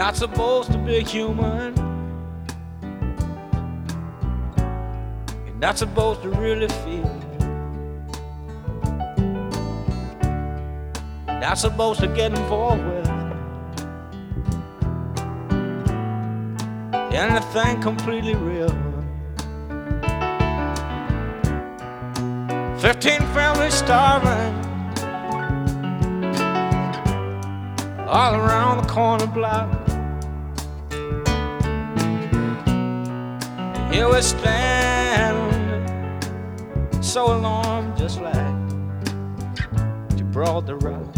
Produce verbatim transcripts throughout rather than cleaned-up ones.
not supposed to be human. You're not supposed to really feel. You're not supposed to get involved with anything completely real. Fifteen families starving all around the corner block. And here we stand, so alarmed, just like you brought the rock.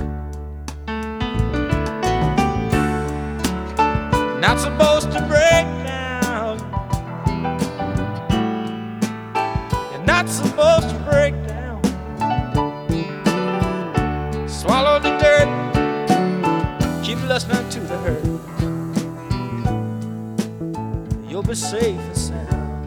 Not supposed to break down. You're not supposed to break down. Swallow the dirt. Keep listening to the hurt. You'll be safe and sound.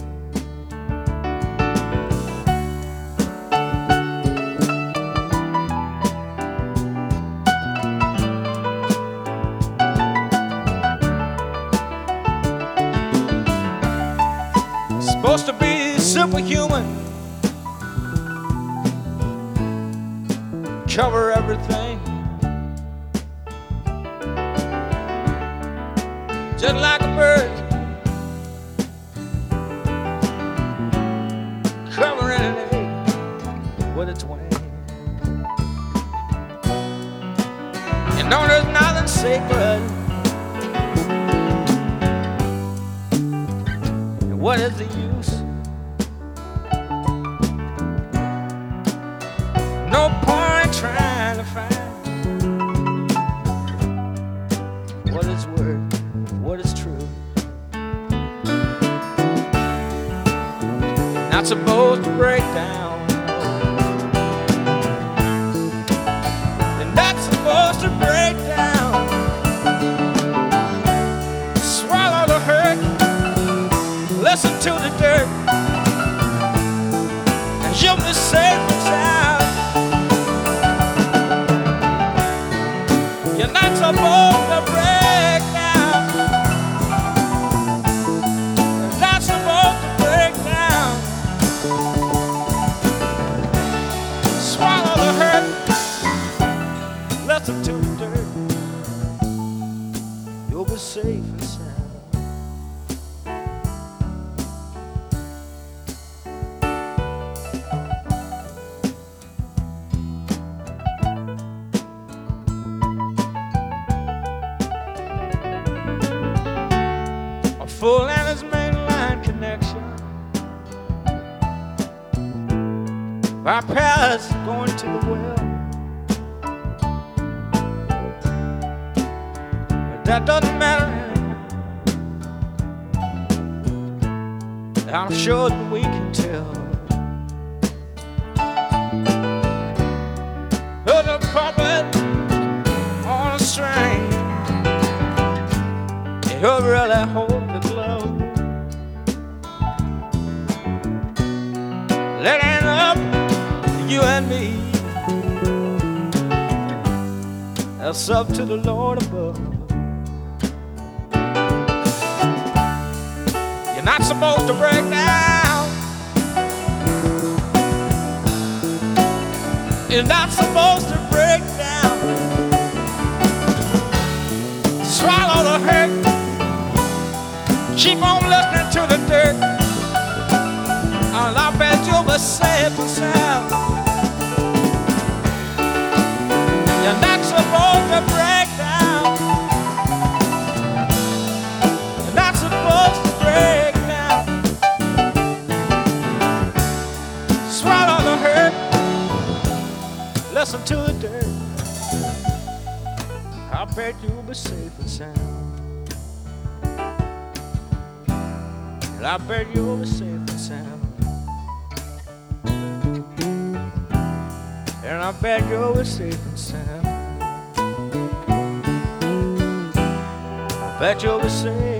Supposed to be superhuman, cover everything, just like a bird, covering an egg with its wing. You know there's nothing sacred. And what is the use? No point trying to find what is worth, what is true. Not supposed to break down. They're not supposed to break down. Swallow the hurt, listen to the dirt, and you'll be safe and sound. You're not supposed to break down. You're not supposed to break down. Swallow the hurt, listen to the dirt. You'll be safe and sound. Full and his mainline connection, bypass going to the well. But that doesn't matter. I'm sure that we can tell. Put a puppet on a string, he'll really hold the glove. Let it up to you and me. That's up to the Lord above. You're not supposed to break down. You're not supposed to break down. Swallow the hurt. Keep on listening to the dirt, and I bet you'll be safe and sound. You're not supposed to break down. You're not supposed to break down. Swallow the hurt, listen to the dirt. I bet you'll be safe and sound. I bet you'll be safe and sound. And I bet you'll be safe and sound. I bet you'll be safe.